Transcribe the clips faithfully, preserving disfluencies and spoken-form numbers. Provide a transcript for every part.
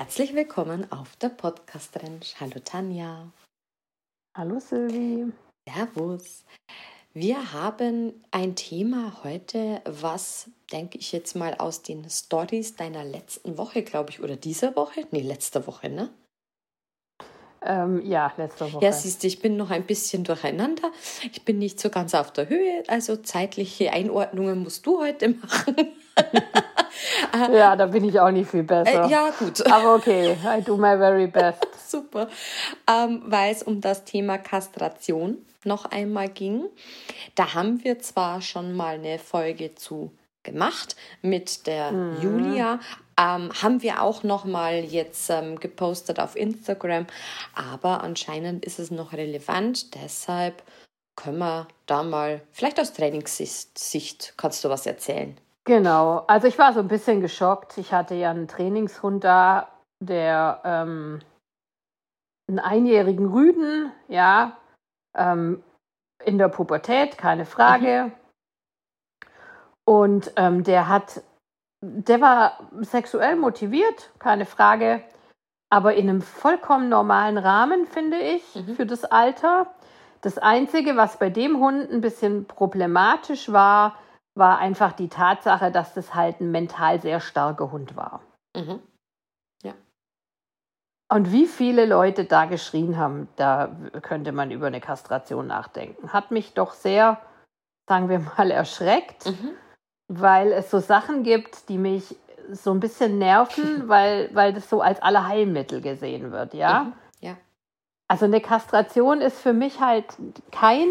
Herzlich willkommen auf der Podcast-Ranch. Hallo Tanja. Hallo Silvi. Servus. Wir haben ein Thema heute, was, denke ich jetzt mal, aus den Stories deiner letzten Woche, glaube ich, oder dieser Woche? Nee, letzte Woche, ne? Ähm, ja, letzte Woche. Ja, siehst du, ich bin noch ein bisschen durcheinander. Ich bin nicht so ganz auf der Höhe, also zeitliche Einordnungen musst du heute machen. Ja, da bin ich auch nicht viel besser. Äh, ja, gut. Aber okay, I do my very best. Super. Ähm, weil es um das Thema Kastration noch einmal ging. Da haben wir zwar schon mal eine Folge zu gemacht mit der mhm. Julia, ähm, haben wir auch noch mal jetzt ähm, gepostet auf Instagram, aber anscheinend ist es noch relevant, deshalb können wir da mal, vielleicht aus Trainingssicht, kannst du was erzählen? Genau, also ich war so ein bisschen geschockt. Ich hatte ja einen Trainingshund da, der ähm, einen einjährigen Rüden, ja, ähm, in der Pubertät, keine Frage. Mhm. Und ähm, der hat, der war sexuell motiviert, keine Frage, aber in einem vollkommen normalen Rahmen, finde ich, mhm. für das Alter. Das Einzige, was bei dem Hund ein bisschen problematisch war, war einfach die Tatsache, dass das halt ein mental sehr starker Hund war. Mhm. Ja. Und wie viele Leute da geschrien haben, da könnte man über eine Kastration nachdenken. Hat mich doch sehr, sagen wir mal, erschreckt, mhm. weil es so Sachen gibt, die mich so ein bisschen nerven, weil, weil das so als Allerheilmittel gesehen wird, ja? Mhm. Ja. Also eine Kastration ist für mich halt kein,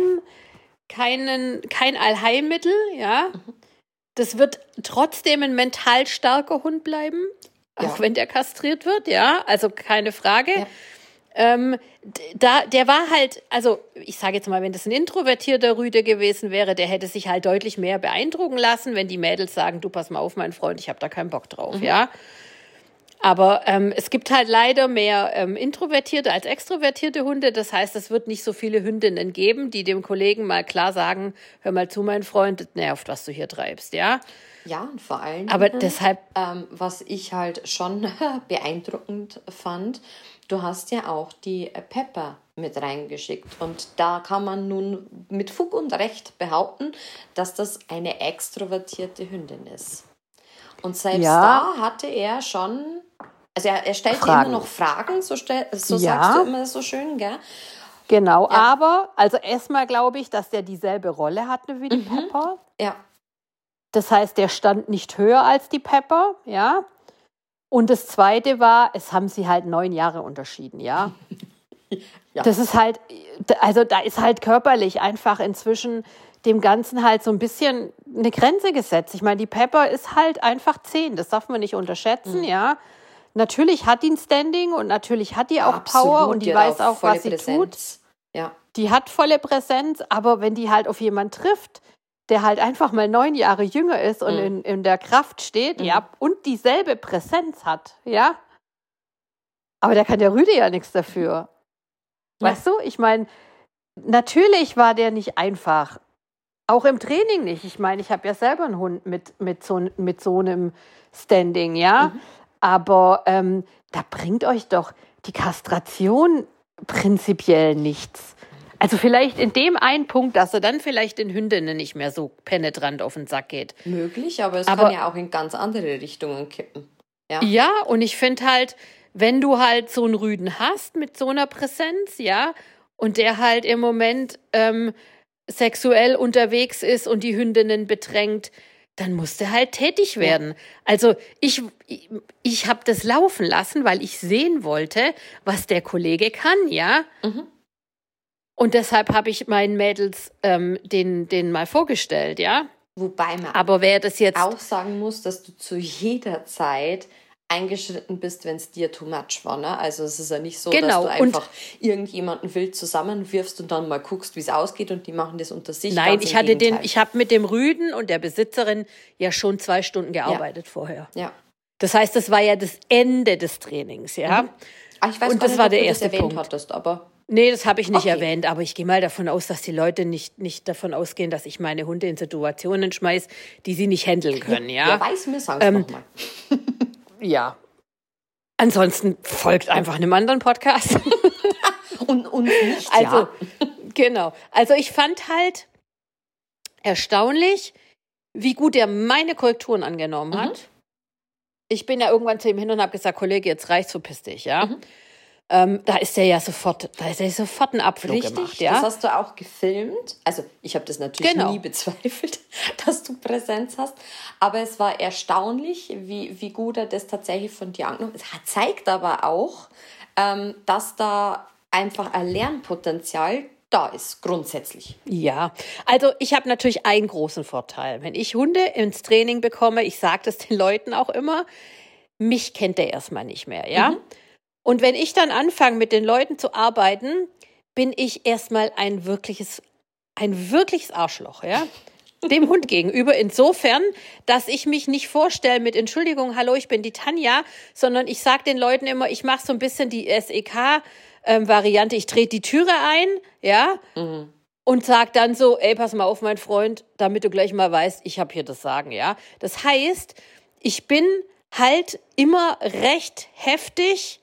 keinen, kein Allheilmittel, ja? Mhm. Das wird trotzdem ein mental starker Hund bleiben, ja. auch wenn der kastriert wird, ja, also keine Frage. Ja. Ähm, da, der war halt, also ich sage jetzt mal, wenn das ein introvertierter Rüde gewesen wäre, der hätte sich halt deutlich mehr beeindrucken lassen, wenn die Mädels sagen, du pass mal auf, mein Freund, ich habe da keinen Bock drauf, mhm. ja. Aber ähm, es gibt halt leider mehr ähm, introvertierte als extrovertierte Hunde. Das heißt, es wird nicht so viele Hündinnen geben, die dem Kollegen mal klar sagen, hör mal zu, mein Freund, das nervt, was du hier treibst, ja. Ja, und vor allem, aber deshalb, ähm, was ich halt schon beeindruckend fand, du hast ja auch die Pepper mit reingeschickt. Und da kann man nun mit Fug und Recht behaupten, dass das eine extrovertierte Hündin ist. Und selbst ja. da hatte er schon, also er, er stellt immer noch Fragen, so, stell, so ja. sagst du immer so schön, gell? Genau, ja. aber, also erstmal glaube ich, dass der dieselbe Rolle hatte wie die mhm. Pepper. Ja. Das heißt, der stand nicht höher als die Pepper, ja. Und das Zweite war, es haben sie halt neun Jahre unterschieden, ja. ja. Das ist halt, also da ist halt körperlich einfach inzwischen dem Ganzen halt so ein bisschen eine Grenze gesetzt. Ich meine, die Pepper ist halt einfach zehn, das darf man nicht unterschätzen, mhm. ja. Natürlich hat die ein Standing und natürlich hat die auch Absolut, Power und die, die weiß auch, was sie Präsenz. tut. Ja. Die hat volle Präsenz, aber wenn die halt auf jemanden trifft, der halt einfach mal neun Jahre jünger ist und mhm. in, in der Kraft steht, mhm. ja, und dieselbe Präsenz hat, ja. Aber da kann der Rüde ja nichts dafür. Ja. Weißt du? Ich meine, natürlich war der nicht einfach. Auch im Training nicht. Ich meine, ich habe ja selber einen Hund mit, mit, so, mit so einem Standing, ja. Mhm. Aber ähm, da bringt euch doch die Kastration prinzipiell nichts. Also vielleicht in dem einen Punkt, dass er dann vielleicht den Hündinnen nicht mehr so penetrant auf den Sack geht. Möglich, aber es aber, kann ja auch in ganz andere Richtungen kippen. Ja, ja, und ich finde halt, wenn du halt so einen Rüden hast mit so einer Präsenz, ja, und der halt im Moment ähm, sexuell unterwegs ist und die Hündinnen bedrängt, dann muss der halt tätig werden. Ja. Also ich, ich, ich habe das laufen lassen, weil ich sehen wollte, was der Kollege kann, ja. Mhm. Und deshalb habe ich meinen Mädels ähm, den, den mal vorgestellt, ja. Wobei man Aber wer das jetzt auch sagen muss, dass du zu jeder Zeit eingeschritten bist, wenn es dir too much war. Ne? Also es ist ja nicht so, genau. dass du einfach und irgendjemanden wild zusammenwirfst und dann mal guckst, wie es ausgeht und die machen das unter sich. Nein, ich hatte den, ich habe mit dem Rüden und der Besitzerin ja schon zwei Stunden gearbeitet ja. vorher. Ja. Das heißt, das war ja das Ende des Trainings, ja. Mhm. Ach, ich weiß und gar das nicht, war ob der du erste das erwähnt Punkt. hattest, aber nee, das habe ich nicht okay. erwähnt, aber ich gehe mal davon aus, dass die Leute nicht, nicht davon ausgehen, dass ich meine Hunde in Situationen schmeiße, die sie nicht handeln können, ja. Ja, wer weiß, mir sag's ähm, nochmal. Ja. Ansonsten folgt einfach einem anderen Podcast. Und, und nicht, also, ja. Genau. Also ich fand halt erstaunlich, wie gut er meine Korrekturen angenommen hat. Mhm. Ich bin ja irgendwann zu ihm hin und habe gesagt, Kollege, jetzt reicht's, verpiss dich, ja. Mhm. Ähm, da ist er ja sofort, da ist er sofort einen Abflug Richtig, gemacht, ja. Das hast du auch gefilmt. Also ich habe das natürlich genau. nie bezweifelt, dass du Präsenz hast. Aber es war erstaunlich, wie, wie gut er das tatsächlich von dir angenommen hat. Es zeigt aber auch, ähm, dass da einfach ein Lernpotenzial da ist, grundsätzlich. Ja, also ich habe natürlich einen großen Vorteil. Wenn ich Hunde ins Training bekomme, ich sage das den Leuten auch immer, mich kennt der erstmal nicht mehr, ja. Mhm. Und wenn ich dann anfange, mit den Leuten zu arbeiten, bin ich erstmal ein wirkliches, ein wirkliches Arschloch, ja. Dem Hund gegenüber. Insofern, dass ich mich nicht vorstelle mit Entschuldigung, hallo, ich bin die Tanja, sondern ich sage den Leuten immer, ich mache so ein bisschen die S E K Ähm, Variante, ich trete die Türe ein, ja, mhm. und sag dann so, ey, pass mal auf, mein Freund, damit du gleich mal weißt, ich habe hier das Sagen, ja. Das heißt, ich bin halt immer recht heftig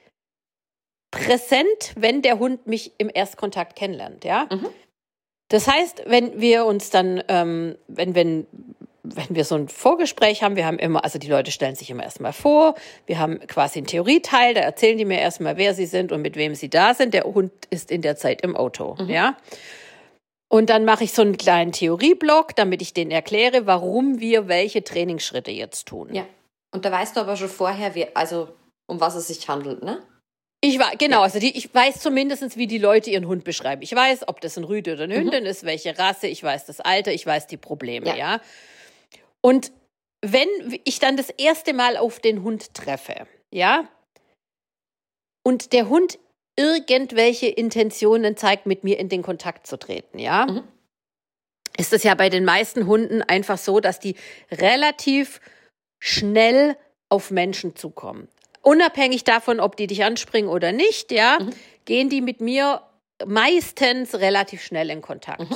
präsent, wenn der Hund mich im Erstkontakt kennenlernt, ja. Mhm. Das heißt, wenn wir uns dann, ähm, wenn, wenn, wenn wir so ein Vorgespräch haben, wir haben immer, also die Leute stellen sich immer erstmal vor, wir haben quasi einen Theorieteil, da erzählen die mir erstmal, wer sie sind und mit wem sie da sind. Der Hund ist in der Zeit im Auto, mhm. ja. Und dann mache ich so einen kleinen Theorieblock, damit ich denen erkläre, warum wir welche Trainingsschritte jetzt tun. Ja, und da weißt du aber schon vorher, wie, also um was es sich handelt, ne? Ich war, genau, ja. also die, ich weiß zumindest, wie die Leute ihren Hund beschreiben. Ich weiß, ob das ein Rüde oder eine mhm. Hündin ist, welche Rasse, ich weiß das Alter, ich weiß die Probleme, ja. ja? Und wenn ich dann das erste Mal auf den Hund treffe, ja, und der Hund irgendwelche Intentionen zeigt, mit mir in den Kontakt zu treten, ja, mhm. ist es ja bei den meisten Hunden einfach so, dass die relativ schnell auf Menschen zukommen. Unabhängig davon, ob die dich anspringen oder nicht, ja, mhm. gehen die mit mir meistens relativ schnell in Kontakt. Mhm.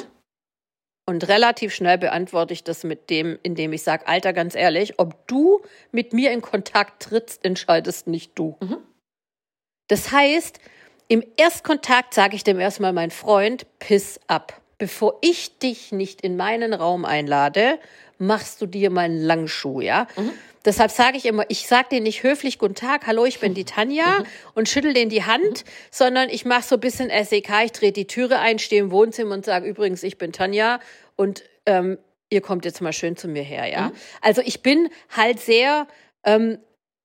Und relativ schnell beantworte ich das mit dem, indem ich sage, Alter, ganz ehrlich, ob du mit mir in Kontakt trittst, entscheidest nicht du. Mhm. Das heißt, im Erstkontakt sage ich dem erstmal, mein Freund, piss ab. Bevor ich dich nicht in meinen Raum einlade, machst du dir mal einen Langschuh, ja? Mhm. Deshalb sage ich immer, ich sage denen nicht höflich, guten Tag, hallo, ich bin die Tanja mhm. und schüttel denen die Hand, mhm. sondern ich mache so ein bisschen S E K, ich drehe die Türe ein, stehe im Wohnzimmer und sage, übrigens, ich bin Tanja und ähm, ihr kommt jetzt mal schön zu mir her, ja. Mhm. Also ich bin halt sehr ähm,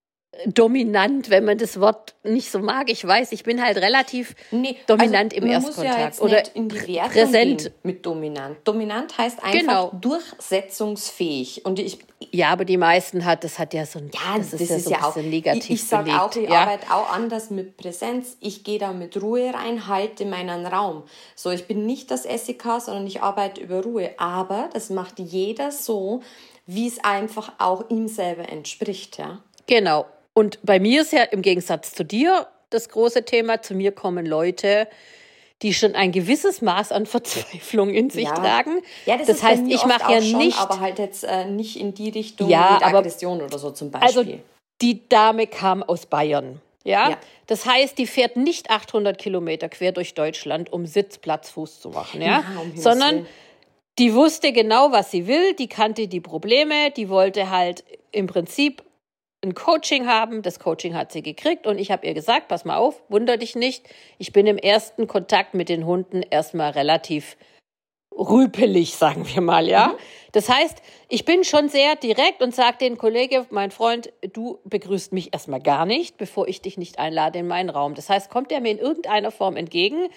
dominant, wenn man das Wort nicht so mag. Ich weiß, ich bin halt relativ nee, dominant also im Erstkontakt. Ja jetzt oder nicht in die Wertung präsent gehen mit dominant. Dominant heißt einfach genau. durchsetzungsfähig. Und ich, ja, aber die meisten hat, das hat ja so ein, ja, das, das ist, ist ja, ja so auch negativ Ich, ich sage auch, ich ja? arbeite auch anders mit Präsenz. Ich gehe da mit Ruhe rein, halte meinen Raum. So, ich bin nicht das S E K, sondern ich arbeite über Ruhe. Aber das macht jeder so, wie es einfach auch ihm selber entspricht, ja. Genau. Und bei mir ist ja im Gegensatz zu dir das große Thema, zu mir kommen Leute, die schon ein gewisses Maß an Verzweiflung in sich ja. tragen. Ja, das, das ist heißt, ich mache ja schon, nicht, aber halt jetzt äh, nicht in die Richtung ja, mit aber, Aggression oder so zum Beispiel. Also die Dame kam aus Bayern. Ja? ja, das heißt, die fährt nicht achthundert Kilometer quer durch Deutschland, um Sitz, Platz, Fuß zu machen, ja, ja um sondern die wusste genau, was sie will, die kannte die Probleme, die wollte halt im Prinzip ein Coaching haben, das Coaching hat sie gekriegt und ich habe ihr gesagt, pass mal auf, wunder dich nicht, ich bin im ersten Kontakt mit den Hunden erstmal relativ rüpelig, sagen wir mal, ja. Mhm. Das heißt, ich bin schon sehr direkt und sage den Kollege, mein Freund, du begrüßt mich erstmal gar nicht, bevor ich dich nicht einlade in meinen Raum. Das heißt, kommt er mir in irgendeiner Form entgegen,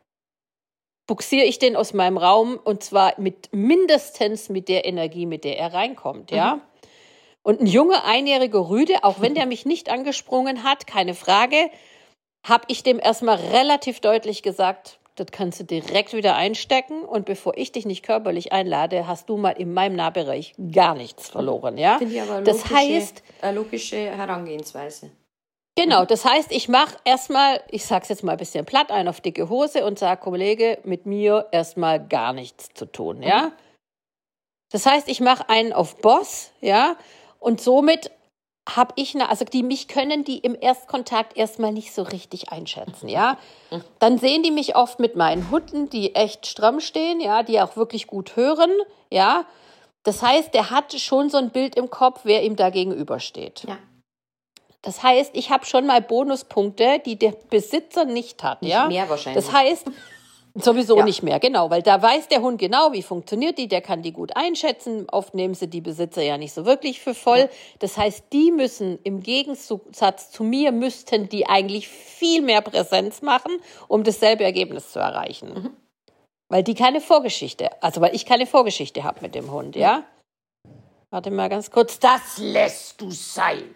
buxiere ich den aus meinem Raum und zwar mit mindestens mit der Energie, mit der er reinkommt, ja. Mhm. Und ein junger, einjähriger Rüde, auch wenn der mich nicht angesprungen hat, keine Frage, habe ich dem erstmal relativ deutlich gesagt, das kannst du direkt wieder einstecken und bevor ich dich nicht körperlich einlade, hast du mal in meinem Nahbereich gar nichts verloren. Ja? Finde ich aber das logische, heißt, äh, logische Herangehensweise. Genau, das heißt, ich mache erstmal, ich sag's jetzt mal ein bisschen platt, ein auf dicke Hose und sage, Kollege, mit mir erstmal gar nichts zu tun. Ja? Mhm. Das heißt, ich mache einen auf Boss, ja, und somit habe ich, eine, also die mich können die im Erstkontakt erstmal nicht so richtig einschätzen, ja. Dann sehen die mich oft mit meinen Hunden, die echt stramm stehen, ja, die auch wirklich gut hören, ja. Das heißt, der hat schon so ein Bild im Kopf, wer ihm da gegenübersteht. Ja. Das heißt, ich habe schon mal Bonuspunkte, die der Besitzer nicht hat, Nicht ja. mehr wahrscheinlich. Das heißt, sowieso Ja. nicht mehr, genau, weil da weiß der Hund genau, wie funktioniert die, der kann die gut einschätzen. Oft nehmen sie die Besitzer ja nicht so wirklich für voll. Ja. Das heißt, die müssen im Gegensatz zu mir, müssten die eigentlich viel mehr Präsenz machen, um dasselbe Ergebnis zu erreichen. Mhm. Weil die keine Vorgeschichte, also weil ich keine Vorgeschichte habe mit dem Hund, ja. Warte mal ganz kurz, das lässt du sein.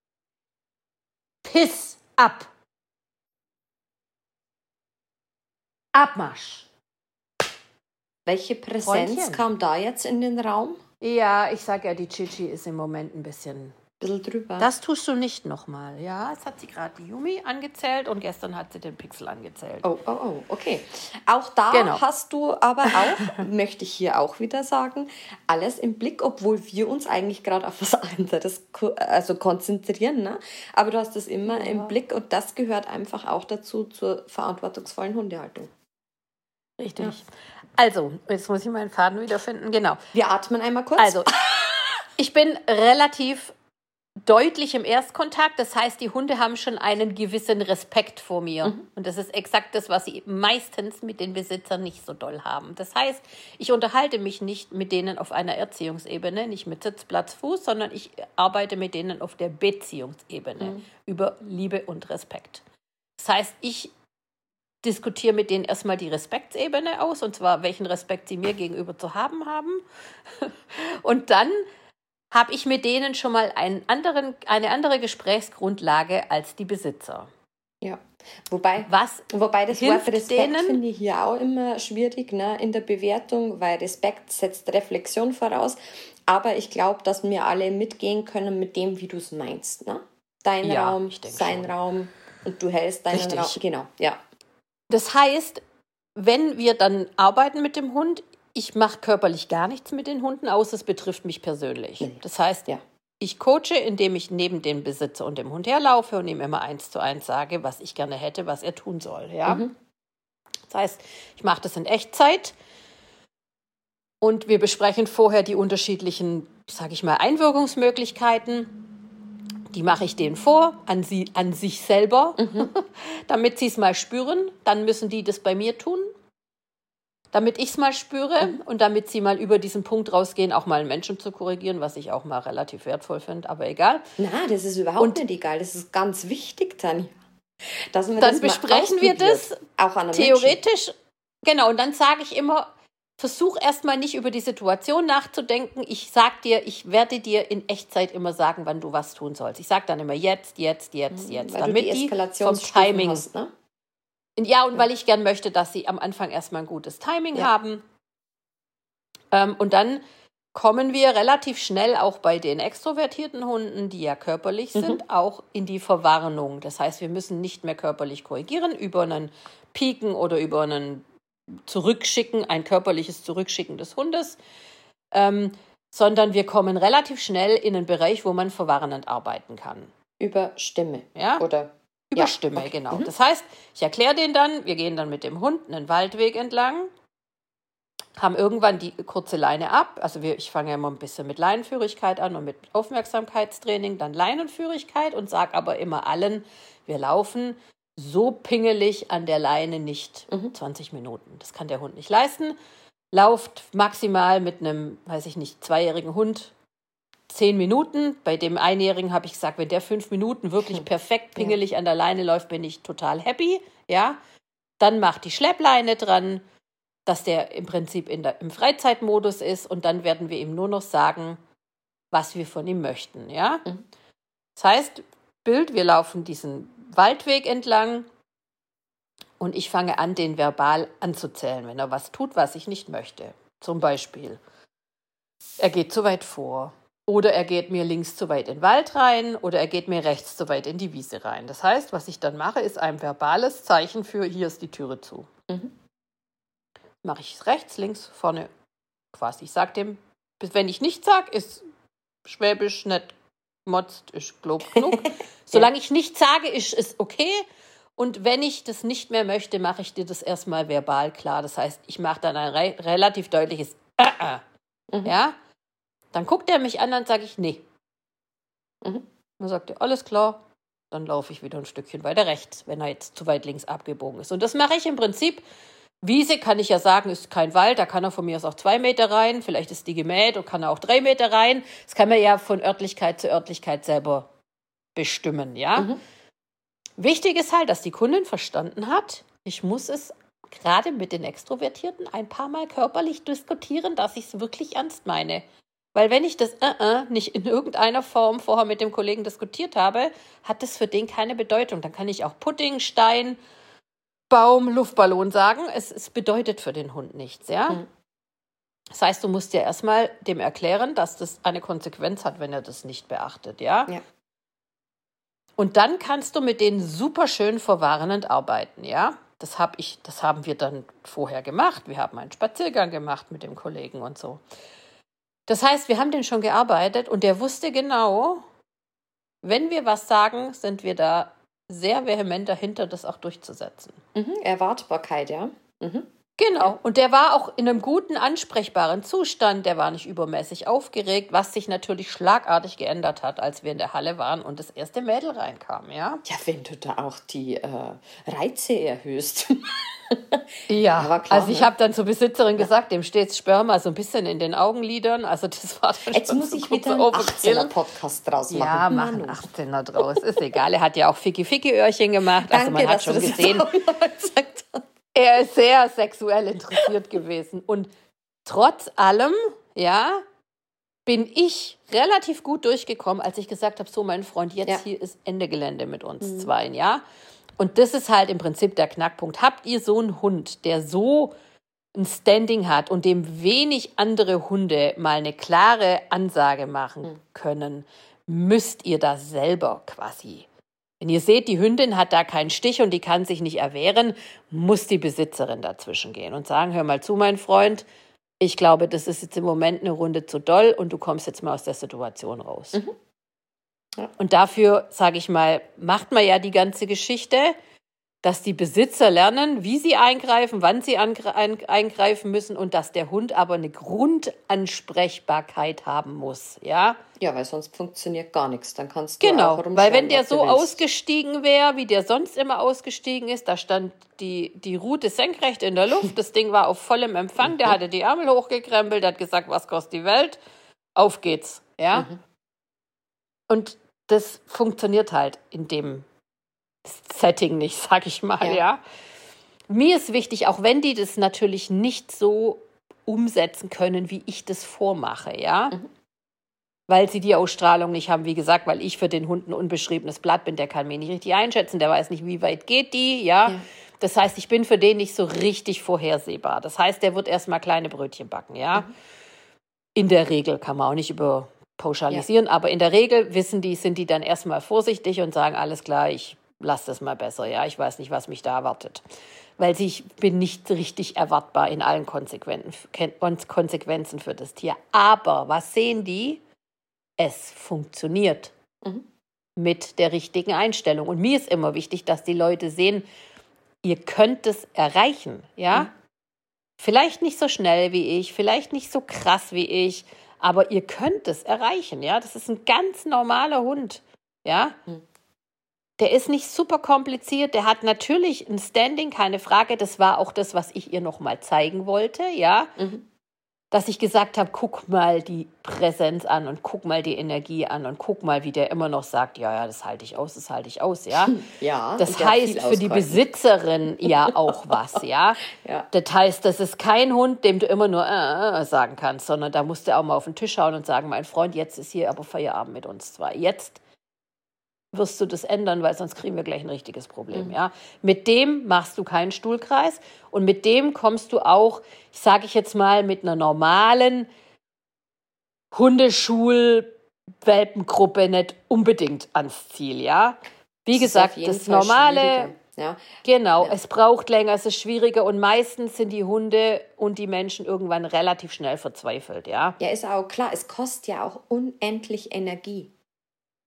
Piss ab. Abmarsch. Welche Präsenz Freundchen. kam da jetzt in den Raum? Ja, ich sag ja, die Chichi ist im Moment ein bisschen. Bisschen drüber. Das tust du nicht nochmal, ja? Es hat sie gerade die Yumi angezählt und gestern hat sie den Pixel angezählt. Oh, oh, oh, okay. Auch da Genau. hast du aber auch, möchte ich hier auch wieder sagen, alles im Blick, obwohl wir uns eigentlich gerade auf was anderes ko- also konzentrieren. Ne? Aber du hast das immer Ja. im Blick und das gehört einfach auch dazu, zur verantwortungsvollen Hundehaltung. Richtig. Ja. Also, jetzt muss ich meinen Faden wiederfinden. Genau. Wir atmen einmal kurz. Also, ich bin relativ deutlich im Erstkontakt. Das heißt, die Hunde haben schon einen gewissen Respekt vor mir. Mhm. Und das ist exakt das, was sie meistens mit den Besitzern nicht so doll haben. Das heißt, ich unterhalte mich nicht mit denen auf einer Erziehungsebene, nicht mit Sitz, Platz, Fuß, sondern ich arbeite mit denen auf der Beziehungsebene Mhm. über Liebe und Respekt. Das heißt, ich diskutiere mit denen erstmal die Respektsebene aus, und zwar, welchen Respekt sie mir gegenüber zu haben haben. Und dann habe ich mit denen schon mal einen anderen, eine andere Gesprächsgrundlage als die Besitzer. Ja, wobei, Was wobei das hilft Wort Respekt denen? finde ich hier auch immer schwierig, ne, in der Bewertung, weil Respekt setzt Reflexion voraus. Aber ich glaube, dass wir alle mitgehen können mit dem, wie du es meinst. Ne? Dein Ja, Raum, ich denk sein schon. Raum und du hältst deinen Richtig. Raum. Genau, ja. Das heißt, wenn wir dann arbeiten mit dem Hund, ich mache körperlich gar nichts mit den Hunden, außer es betrifft mich persönlich. Nee. Das heißt, Ja. ich coache, indem ich neben dem Besitzer und dem Hund herlaufe und ihm immer eins zu eins sage, was ich gerne hätte, was er tun soll. Ja? Mhm. Das heißt, ich mache das in Echtzeit und wir besprechen vorher die unterschiedlichen, sage ich mal, Einwirkungsmöglichkeiten. Die mache ich denen vor, an, sie, an sich selber, Mhm. damit sie es mal spüren. Dann müssen die das bei mir tun, damit ich es mal spüre Mhm. und damit sie mal über diesen Punkt rausgehen, auch mal einen Menschen zu korrigieren, was ich auch mal relativ wertvoll finde, aber egal. Na, das ist überhaupt Und- nicht egal. Das ist ganz wichtig, Tanja. Dass man Dann das mal besprechen wir ausprobiert. das Auch an einem theoretisch, genau, und dann sage ich immer, versuch erstmal nicht über die Situation nachzudenken. Ich sag dir, ich werde dir in Echtzeit immer sagen, wann du was tun sollst. Ich sage dann immer jetzt, jetzt, jetzt, Menschen. jetzt, Weil damit du die die vom Eskalationsstufen Timing. hast, ne? Ja, und weil ich gern möchte, dass sie am Anfang erstmal ein gutes Timing Ja. haben. Ähm, und dann kommen wir relativ schnell auch bei den extrovertierten Hunden, die ja körperlich Mhm. sind, auch in die Verwarnung. Das heißt, wir müssen nicht mehr körperlich korrigieren über einen Pieken oder über einen Zurückschicken, ein körperliches Zurückschicken des Hundes, ähm, sondern wir kommen relativ schnell in einen Bereich, wo man verwarnend arbeiten kann. Über Stimme. Ja? Oder Über Ja, Stimme, okay. genau. Mhm. Das heißt, ich erkläre den dann, wir gehen dann mit dem Hund einen Waldweg entlang, haben irgendwann die kurze Leine ab. Also wir, ich fange ja immer ein bisschen mit Leinenführigkeit an und mit Aufmerksamkeitstraining, dann Leinenführigkeit und sage aber immer allen, wir laufen so pingelig an der Leine nicht Mhm. zwanzig Minuten. Das kann der Hund nicht leisten. Lauft maximal mit einem, weiß ich nicht, zweijährigen Hund zehn Minuten. Bei dem Einjährigen habe ich gesagt, wenn der fünf Minuten wirklich Hm. perfekt pingelig an der Leine läuft, bin ich total happy. Ja? Dann macht die Schleppleine dran, dass der im Prinzip in der, im Freizeitmodus ist und dann werden wir ihm nur noch sagen, was wir von ihm möchten. Ja? Mhm. Das heißt, Bild, wir laufen diesen Waldweg entlang und ich fange an, den verbal anzuzählen, wenn er was tut, was ich nicht möchte. Zum Beispiel, er geht zu weit vor. Oder er geht mir links zu weit in den Wald rein oder er geht mir rechts zu weit in die Wiese rein. Das heißt, was ich dann mache, ist ein verbales Zeichen für, hier ist die Türe zu. Mhm. Mache ich es rechts, links, vorne, quasi. Ich sage dem, wenn ich nichts sage, ist Schwäbisch nicht motzt, ist Lob genug. Solange ich nichts sage, ist es okay. Und wenn ich das nicht mehr möchte, mache ich dir das erstmal verbal klar. Das heißt, ich mache dann ein re- relativ deutliches äh, äh. Mhm. Ja? Dann guckt er mich an, dann sage ich, nee. Mhm. Dann sagt er, alles klar. Dann laufe ich wieder ein Stückchen weiter rechts, wenn er jetzt zu weit links abgebogen ist. Und das mache ich im Prinzip. Wiese kann ich ja sagen, ist kein Wald, da kann er von mir aus auch zwei Meter rein, vielleicht ist die gemäht und kann er auch drei Meter rein. Das kann man ja von Örtlichkeit zu Örtlichkeit selber bestimmen, ja. Mhm. Wichtig ist halt, dass die Kundin verstanden hat, ich muss es gerade mit den Extrovertierten ein paar Mal körperlich diskutieren, dass ich es wirklich ernst meine. Weil wenn ich das äh, äh, nicht in irgendeiner Form vorher mit dem Kollegen diskutiert habe, hat das für den keine Bedeutung. Dann kann ich auch Pudding, Stein, Baum, Luftballon sagen. Es, es bedeutet für den Hund nichts, ja. Mhm. Das heißt, du musst ja erstmal dem erklären, dass das eine Konsequenz hat, wenn er das nicht beachtet, ja. Ja. Und dann kannst du mit denen super schön verwarnend arbeiten, ja. Das hab ich, das haben wir dann vorher gemacht. Wir haben einen Spaziergang gemacht mit dem Kollegen und so. Das heißt, wir haben den schon gearbeitet und der wusste genau, wenn wir was sagen, sind wir da sehr vehement dahinter, das auch durchzusetzen. Mhm. Erwartbarkeit, ja. Mhm. Genau. Und der war auch in einem guten, ansprechbaren Zustand. Der war nicht übermäßig aufgeregt, was sich natürlich schlagartig geändert hat, als wir in der Halle waren und das erste Mädel reinkam, ja. Ja, wenn du da auch die äh, Reize erhöhst. Ja, Aber klar, also ich ne? habe dann zur Besitzerin gesagt, dem steht Sperma so ein bisschen in den Augenlidern. Also das war dann Jetzt schon muss so ich kurzer wieder einen Overkill. achtzehner-Podcast draus machen. Ja, machen Manu. achtzehner draus. Ist egal. Er hat ja auch Ficky-Ficky-Öhrchen gemacht. Also Danke, man hat dass schon du das gesehen, jetzt auch noch mal gesagt hast. er ist sehr sexuell interessiert gewesen. Und trotz allem, ja, bin ich relativ gut durchgekommen, als ich gesagt habe, so mein Freund, jetzt Ja. hier ist Ende Gelände mit uns zweien, ja. Und das ist halt im Prinzip der Knackpunkt. Habt ihr so einen Hund, der so ein Standing hat und dem wenig andere Hunde mal eine klare Ansage machen können, müsst ihr das selber quasi. Wenn ihr seht, die Hündin hat da keinen Stich und die kann sich nicht erwehren, muss die Besitzerin dazwischen gehen und sagen, hör mal zu, mein Freund, ich glaube, das ist jetzt im Moment eine Runde zu doll und du kommst jetzt mal aus der Situation raus. Mhm. Ja. Und dafür, sage ich mal, macht man ja die ganze Geschichte, dass die Besitzer lernen, wie sie eingreifen, wann sie angre- ein- eingreifen müssen und dass der Hund aber eine Grundansprechbarkeit haben muss, ja? Ja, weil sonst funktioniert gar nichts. Dann kannst du Genau, auch rumschreien, weil wenn der was du so willst. ausgestiegen wäre, wie der sonst immer ausgestiegen ist, da stand die, die Rute senkrecht in der Luft, das Ding war auf vollem Empfang, der hatte die Ärmel hochgekrempelt, hat gesagt, was kostet die Welt, auf geht's, ja? Mhm. Und das funktioniert halt in dem Setting nicht, sag ich mal, ja. Ja. Mir ist wichtig, auch wenn die das natürlich nicht so umsetzen können, wie ich das vormache, ja. Mhm. Weil sie die Ausstrahlung nicht haben, wie gesagt, weil ich für den Hund ein unbeschriebenes Blatt bin, der kann mich nicht richtig einschätzen, der weiß nicht, wie weit geht die, ja. Ja. Das heißt, ich bin für den nicht so richtig vorhersehbar. Das heißt, der wird erstmal kleine Brötchen backen, ja. Mhm. In der Regel kann man auch nicht über pauschalisieren, aber in der Regel wissen die, sind die dann erstmal vorsichtig und sagen, alles klar, ich lasse das mal besser, ja, ich weiß nicht, was mich da erwartet. Weil ich bin nicht richtig erwartbar in allen Konsequenzen, Konsequenzen für das Tier. Aber was sehen die? Es funktioniert Mhm. mit der richtigen Einstellung. Und mir ist immer wichtig, dass die Leute sehen, ihr könnt es erreichen, ja. Mhm. Vielleicht nicht so schnell wie ich, vielleicht nicht so krass wie ich, aber ihr könnt es erreichen, ja. Das ist ein ganz normaler Hund, ja. Mhm. Der ist nicht super kompliziert, der hat natürlich ein Standing, keine Frage. Das war auch das, was ich ihr noch mal zeigen wollte, ja. Mhm. Dass ich gesagt habe, guck mal die Präsenz an und guck mal die Energie an und guck mal, wie der immer noch sagt, ja, ja, das halte ich aus, das halte ich aus, ja. Ja, Das und der hat heißt viel für die ausgehalten. Besitzerin ja auch was, ja. Ja. Das heißt, das ist kein Hund, dem du immer nur äh, äh, sagen kannst, sondern da musst du auch mal auf den Tisch schauen und sagen, mein Freund, jetzt ist hier aber Feierabend mit uns zwei. Jetzt wirst du das ändern, weil sonst kriegen wir gleich ein richtiges Problem, Mhm. ja. Mit dem machst du keinen Stuhlkreis und mit dem kommst du auch, ich sage ich jetzt mal, mit einer normalen Hundeschul-Welpengruppe nicht unbedingt ans Ziel, ja. Wie Das ist gesagt, auf jeden das Fall Normale, schwieriger. Ja. genau, Ja. es braucht länger, es ist schwieriger und meistens sind die Hunde und die Menschen irgendwann relativ schnell verzweifelt, ja. Ja, ist auch klar. Es kostet ja auch unendlich Energie.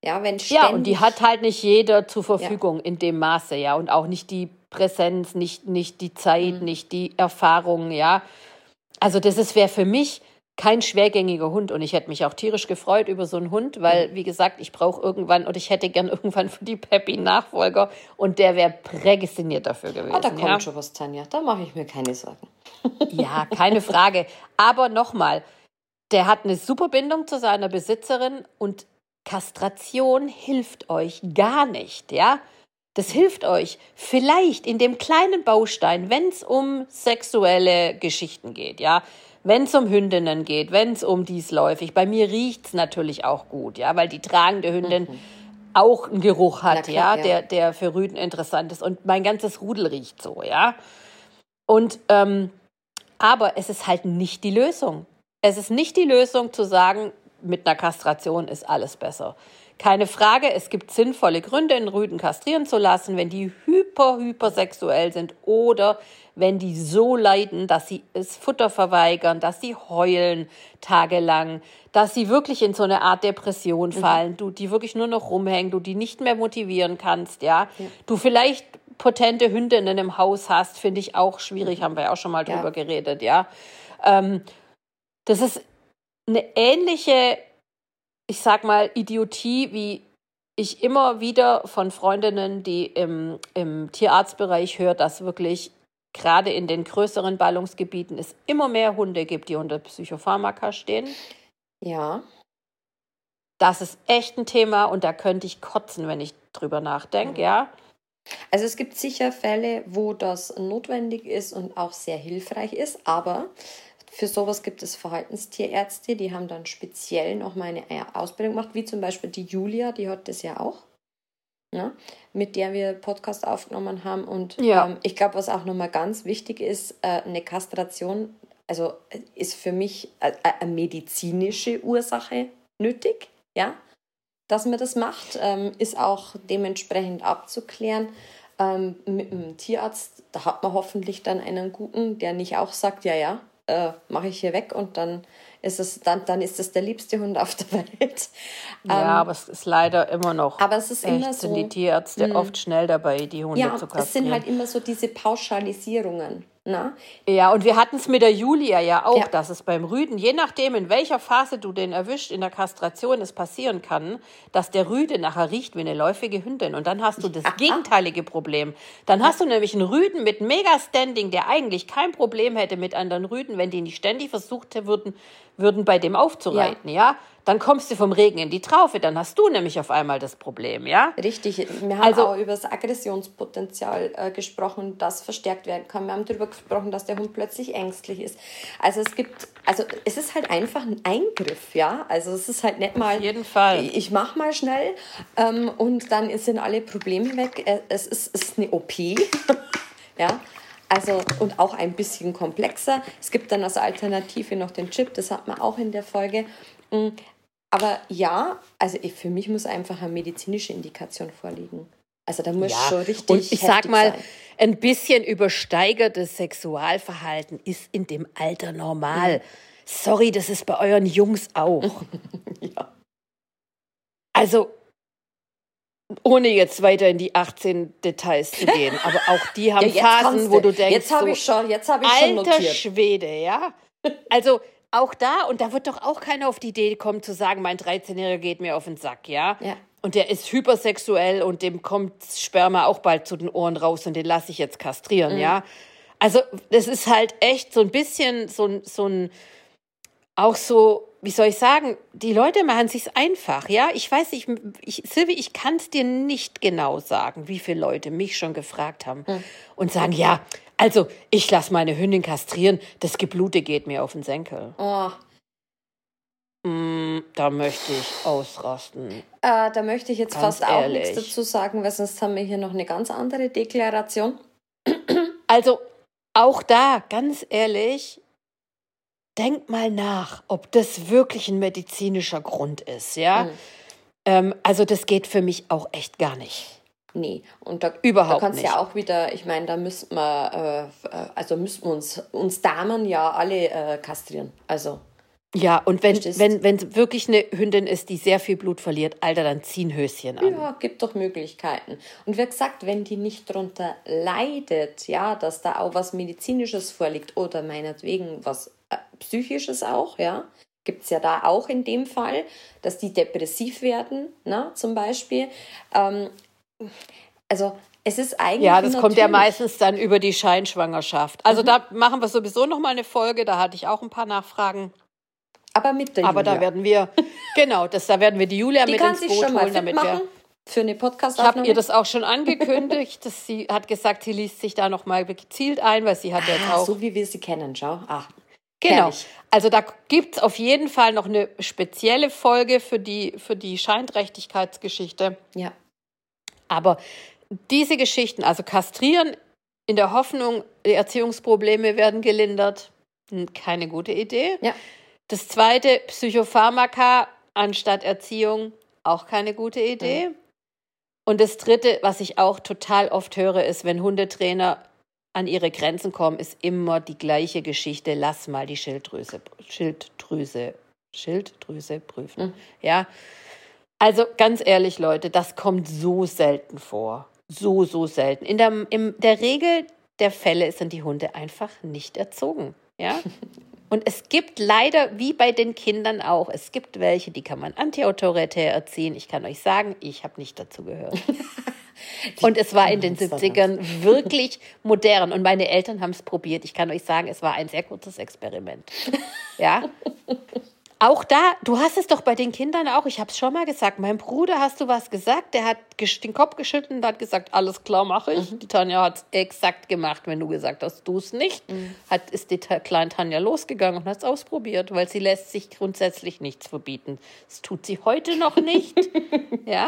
Ja, wenn ständig, ja, und die hat halt nicht jeder zur Verfügung ja. in dem Maße, ja. Und auch nicht die Präsenz, nicht, nicht die Zeit, mhm. nicht die Erfahrung, ja. Also das wäre für mich kein schwergängiger Hund. Und ich hätte mich auch tierisch gefreut über so einen Hund, weil, mhm. wie gesagt, ich brauche irgendwann, oder ich hätte gern irgendwann für die Peppi einen Nachfolger. Und der wäre prädestiniert dafür gewesen. Ah, da kommt ja. schon was, Tanja. Da mache ich mir keine Sorgen. Ja, keine Frage. Aber nochmal, der hat eine super Bindung zu seiner Besitzerin und Kastration hilft euch gar nicht, ja. Das hilft euch vielleicht in dem kleinen Baustein, wenn es um sexuelle Geschichten geht, ja. Wenn es um Hündinnen geht, wenn es um diesläufig. Bei mir riecht es natürlich auch gut, ja, weil die tragende Hündin mhm. auch einen Geruch hat, klar, ja, ja, der, der für Rüden interessant ist. Und mein ganzes Rudel riecht so, ja. Und, ähm, aber es ist halt nicht die Lösung. Es ist nicht die Lösung zu sagen, mit einer Kastration ist alles besser. Keine Frage, es gibt sinnvolle Gründe, einen Rüden kastrieren zu lassen, wenn die hyper, hypersexuell sind oder wenn die so leiden, dass sie das Futter verweigern, dass sie heulen tagelang, dass sie wirklich in so eine Art Depression fallen, mhm. du die wirklich nur noch rumhängen, du die nicht mehr motivieren kannst, ja. ja. Du vielleicht potente Hündinnen im Haus hast, finde ich auch schwierig, haben wir ja auch schon mal drüber ja. geredet, ja. Ähm, das ist eine ähnliche, ich sag mal, Idiotie, wie ich immer wieder von Freundinnen, die im, im Tierarztbereich höre, dass wirklich gerade in den größeren Ballungsgebieten es immer mehr Hunde gibt, die unter Psychopharmaka stehen. Ja. Das ist echt ein Thema und da könnte ich kotzen, wenn ich drüber nachdenke, mhm. ja. Also es gibt sicher Fälle, wo das notwendig ist und auch sehr hilfreich ist, aber für sowas gibt es Verhaltenstierärzte, die haben dann speziell noch mal eine Ausbildung gemacht, wie zum Beispiel die Julia, die hat das ja auch, ne, mit der wir Podcast aufgenommen haben. Und ja. ähm, ich glaube, was auch nochmal ganz wichtig ist, äh, eine Kastration, also ist für mich äh, eine medizinische Ursache nötig, ja, dass man das macht, ähm, ist auch dementsprechend abzuklären. Ähm, mit dem Tierarzt, da hat man hoffentlich dann einen guten, der nicht auch sagt, ja, ja, äh, mache ich hier weg und dann ist es dann, dann ist es der liebste Hund auf der Welt. Ja, ähm, aber es ist leider immer noch. Aber es ist echt, immer so. Sind die Tierärzte mh. oft schnell dabei, die Hunde ja, zu kastrieren. Es sind halt immer so diese Pauschalisierungen. Na? Ja, und wir hatten es mit der Julia ja auch, ja. dass es beim Rüden, je nachdem, in welcher Phase du den erwischt, in der Kastration es passieren kann, dass der Rüde nachher riecht wie eine läufige Hündin. Und dann hast du das gegenteilige Problem. Dann hast du nämlich einen Rüden mit Mega-Standing, der eigentlich kein Problem hätte mit anderen Rüden, wenn die nicht ständig versucht würden, würden bei dem aufzureiten, ja. ja? Dann kommst du vom Regen in die Traufe, dann hast du nämlich auf einmal das Problem, ja? Richtig, wir haben also, auch über das Aggressionspotenzial äh, gesprochen, das verstärkt werden kann. Wir haben darüber gesprochen, dass der Hund plötzlich ängstlich ist. Also es gibt, also es ist halt einfach ein Eingriff, ja? Also es ist halt nicht mal, auf jeden Fall. Ich mach mal schnell ähm, und dann sind alle Probleme weg. Es ist, es ist eine O P, ja? Also, und auch ein bisschen komplexer. Es gibt dann als Alternative noch den Chip, das hat man auch in der Folge. Aber ja, also ich, für mich muss einfach eine medizinische Indikation vorliegen. Also da muss ja, schon richtig und ich sag mal, sein. Ein bisschen übersteigertes Sexualverhalten ist in dem Alter normal. Mhm. Sorry, das ist bei euren Jungs auch. Ja. Also, ohne jetzt weiter in die achtzehn Details zu gehen, aber auch die haben ja, Phasen, wo du denkst, jetzt habe so, ich schon, jetzt habe ich schon notiert. Alter Schwede, ja. Also auch da, und da wird doch auch keiner auf die Idee kommen zu sagen, mein dreizehnjähriger geht mir auf den Sack, ja. ja. Und der ist hypersexuell und dem kommt Sperma auch bald zu den Ohren raus und den lasse ich jetzt kastrieren, mhm. ja. Also das ist halt echt so ein bisschen so, so ein, auch so, wie soll ich sagen, die Leute machen es sich einfach, ja. Ich weiß nicht, ich, Silvi, ich kann es dir nicht genau sagen, wie viele Leute mich schon gefragt haben mhm. und sagen, ja, also ich lasse meine Hündin kastrieren, das Geblute geht mir auf den Senkel. Oh. Mm, da möchte ich ausrasten. Äh, da möchte ich jetzt ganz fast ehrlich. auch nichts dazu sagen, weil sonst haben wir hier noch eine ganz andere Deklaration. Also auch da, ganz ehrlich, denk mal nach, ob das wirklich ein medizinischer Grund ist, ja? Mhm. Ähm, also das geht für mich auch echt gar nicht. Nee, und da, Überhaupt da kannst nicht. ja auch wieder, ich meine, da müssten wir, äh, also müssten wir uns, uns Damen ja alle äh, kastrieren. Also Ja, und wenn Verstehst? wenn wenn es wirklich eine Hündin ist, die sehr viel Blut verliert, Alter, dann zieh ein Höschen an. Ja, gibt doch Möglichkeiten. Und wie gesagt, wenn die nicht darunter leidet, ja, dass da auch was Medizinisches vorliegt oder meinetwegen was äh, Psychisches auch, ja, gibt es ja da auch in dem Fall, dass die depressiv werden, ne, zum Beispiel. Ähm, also es ist eigentlich Ja, das kommt ja natürlich- meistens dann über die Scheinschwangerschaft. Also da machen wir sowieso noch mal eine Folge, da hatte ich auch ein paar Nachfragen. Aber mit der Aber Julia. da werden wir, genau, das, da werden wir die Julia die mit kann ins sich Boot schon mal holen, fit damit machen wir... für eine Ich habe Podcast-Aufnahme. ihr das auch schon angekündigt. Dass sie hat gesagt, sie liest sich da noch mal gezielt ein, weil sie hat ja jetzt ah, auch... so wie wir sie kennen, schau. Ah, Genau. herrlich. Also da gibt es auf jeden Fall noch eine spezielle Folge für die, für die Scheinträchtigkeitsgeschichte. Ja. Aber diese Geschichten, also kastrieren in der Hoffnung, die Erziehungsprobleme werden gelindert, hm, keine gute Idee. Ja. Das zweite, Psychopharmaka anstatt Erziehung, auch keine gute Idee. Mhm. Und das dritte, was ich auch total oft höre, ist, wenn Hundetrainer an ihre Grenzen kommen, ist immer die gleiche Geschichte. Lass mal die Schilddrüse, Schilddrüse, Schilddrüse prüfen. Mhm. Ja. Also ganz ehrlich, Leute, das kommt so selten vor. So, so selten. In der, in der Regel der Fälle sind die Hunde einfach nicht erzogen. Ja. Und es gibt leider, wie bei den Kindern auch, es gibt welche, die kann man antiautoritär erziehen. Ich kann euch sagen, ich habe nicht dazu gehört. Und es war in den siebzigern wirklich modern. Und meine Eltern haben es probiert. Ich kann euch sagen, es war ein sehr kurzes Experiment. Ja. Auch da, du hast es doch bei den Kindern auch, ich habe es schon mal gesagt, mein Bruder, hast du was gesagt? Der hat gesch- den Kopf geschüttelt und hat gesagt, alles klar, mache ich. Mhm. Die Tanja hat es exakt gemacht, wenn du gesagt hast, du es nicht. Mhm. Hat, ist die Ta- kleine Tanja losgegangen und hat es ausprobiert, weil sie lässt sich grundsätzlich nichts verbieten. Das tut sie heute noch nicht. Ja.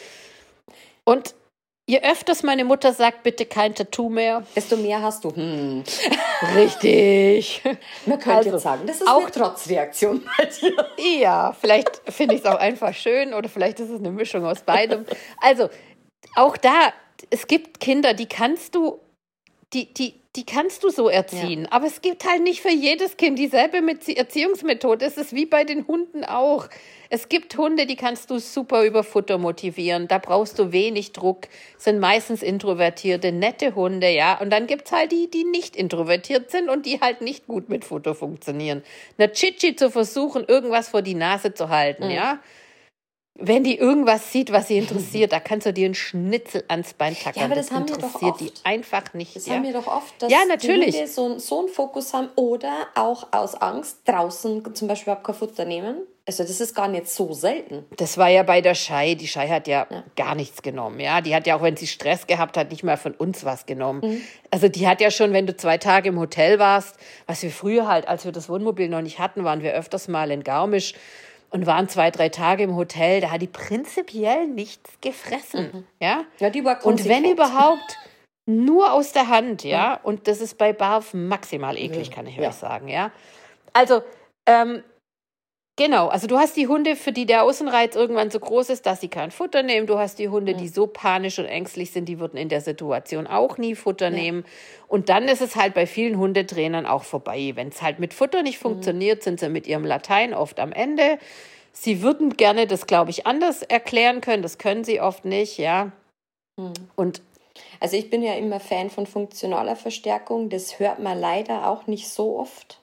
Und je öfters meine Mutter sagt, bitte kein Tattoo mehr, desto mehr hast du. Hm. Richtig. Man könnte Also, jetzt sagen, das ist auch- eine Trotzreaktion bei dir. Ja, vielleicht finde ich es auch einfach schön oder vielleicht ist es eine Mischung aus beidem. Also, auch da, es gibt Kinder, die kannst du, die, die, die kannst du so erziehen. Aber es gibt halt nicht für jedes Kind dieselbe mit Erziehungsmethode. Es ist wie bei den Hunden auch. Es gibt Hunde, die kannst du super über Futter motivieren. Da brauchst du wenig Druck. Sind meistens introvertierte, nette Hunde, ja. Und dann gibt's halt die, die nicht introvertiert sind und die halt nicht gut mit Futter funktionieren. Einer Chichi zu versuchen, irgendwas vor die Nase zu halten, Mhm. ja. Wenn die irgendwas sieht, was sie interessiert, da kannst du dir einen Schnitzel ans Bein tackern. Ja, aber das haben wir doch interessiert die oft. einfach nicht. Das ja. haben wir doch oft, dass Ja, natürlich. die Hunde so, so einen Fokus haben oder auch aus Angst draußen zum Beispiel überhaupt kein Futter nehmen. Also das ist gar nicht so selten. Das war ja bei der Schei. Die Schei hat ja, Ja. gar nichts genommen. Ja, die hat ja auch, wenn sie Stress gehabt hat, nicht mal von uns was genommen. Also die hat ja schon, wenn du zwei Tage im Hotel warst, was wir früher halt, als wir das Wohnmobil noch nicht hatten, waren wir öfters mal in Garmisch und waren zwei, drei Tage im Hotel. Da hat die prinzipiell nichts gefressen. Ja. Ja, die war Und wenn konsequent. überhaupt nur aus der Hand, ja. Und das ist bei Barf maximal eklig, Ja. kann ich Ja. euch sagen, ja. Also, ähm, genau, also du hast die Hunde, für die der Außenreiz irgendwann so groß ist, dass sie kein Futter nehmen. Du hast die Hunde, die so panisch und ängstlich sind, die würden in der Situation auch nie Futter nehmen. Und dann ist es halt bei vielen Hundetrainern auch vorbei. Wenn es halt mit Futter nicht funktioniert, sind sie mit ihrem Latein oft am Ende. Sie würden gerne das, glaube ich, anders erklären können. Das können sie oft nicht, ja. Und Also ich bin ja immer Fan von funktionaler Verstärkung. Das hört man leider auch nicht so oft.